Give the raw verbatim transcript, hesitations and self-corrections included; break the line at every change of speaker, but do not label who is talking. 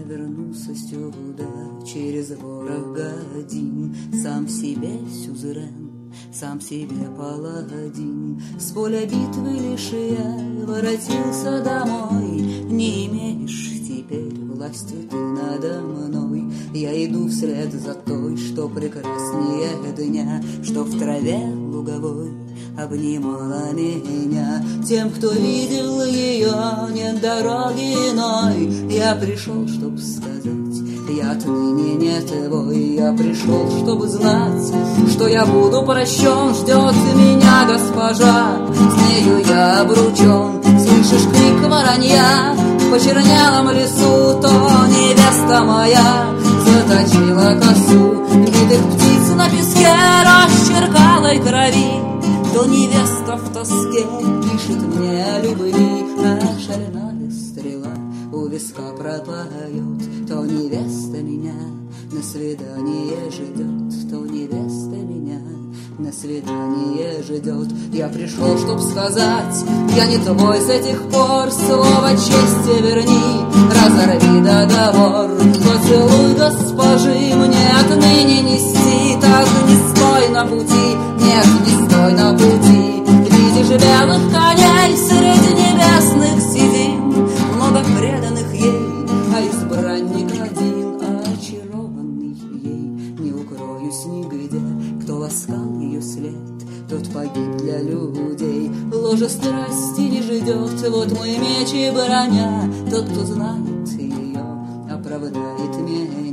вернулся сюда через ворох годин, сам себе сюзерен, сам себе паладин. С поля битвы лишь я воротился домой. Не имеешь теперь власти ты надо мной. Я иду вслед за той, что прекраснее дня, что в траве луговой обнимала меня. Тем, кто видел ее, нет дороги иной. Я пришел, чтоб сказать, я отныне не твой. Я пришел, чтобы знать, что я буду прощен. Ждет меня госпожа, с нею я обручен. Слышишь крик воронья в почернелом лесу? То невеста моя заточила косу, битых птиц на песке расчеркалой крови. То невеста в тоске пишет мне о любви, а шальная стрела у виска пропоет. То невеста меня на свидание ждет, то невеста меня на свидание ждет. Я пришел, чтоб сказать, я не твой с этих пор. Слово чести верни, разорви договор. Поцелуй госпожи мне отныне нести. Так не стой на пути, нет, не стой на пути. Видишь белых коней среди небесных сидим, много преданных ей, а избранник один, очарованный ей. Не укроюсь нигде, кто ласкал ее след, тот погиб для людей. Ложа страсти не ждет, вот мой меч и броня. Тот, кто знает ее, оправдает меня.